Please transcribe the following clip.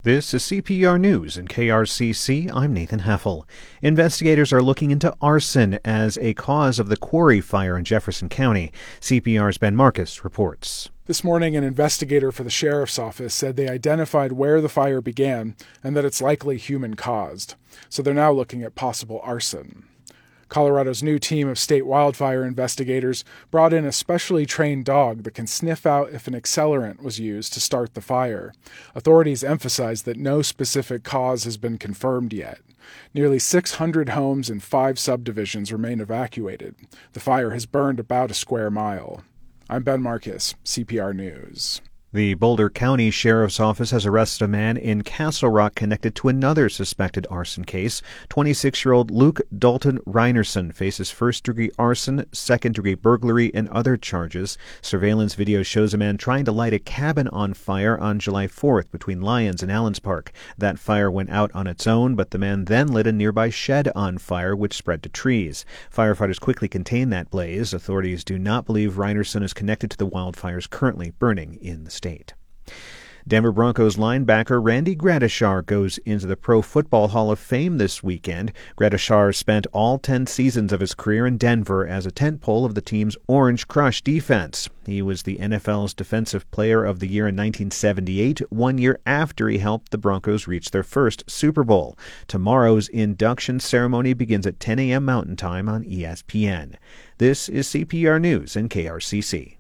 This is CPR News in KRCC. I'm Nathan Heffel. Investigators are looking into arson as a cause of the quarry fire in Jefferson County. CPR's Ben Marcus reports. This morning, an investigator for the sheriff's office said they identified where the fire began and that it's likely human-caused. So they're now looking at possible arson. Colorado's new team of state wildfire investigators brought in a specially trained dog that can sniff out if an accelerant was used to start the fire. Authorities emphasize that no specific cause has been confirmed yet. Nearly 600 homes in 5 subdivisions remain evacuated. The fire has burned about a square mile. I'm Ben Marcus, CPR News. The Boulder County Sheriff's Office has arrested a man in Castle Rock connected to another suspected arson case. 26-year-old Luke Dalton Reinerson faces first-degree arson, second-degree burglary, and other charges. Surveillance video shows a man trying to light a cabin on fire on July 4th between Lyons and Allens Park. That fire went out on its own, but the man then lit a nearby shed on fire, which spread to trees. Firefighters quickly contained that blaze. Authorities do not believe Reinerson is connected to the wildfires currently burning in the state. Denver Broncos linebacker Randy Gradishar goes into the Pro Football Hall of Fame this weekend. Gradishar spent all 10 seasons of his career in Denver as a tentpole of the team's Orange Crush defense. He was the NFL's Defensive Player of the Year in 1978, 1 year after he helped the Broncos reach their first Super Bowl. Tomorrow's induction ceremony begins at 10 a.m. Mountain Time on ESPN. This is CPR News in KRCC.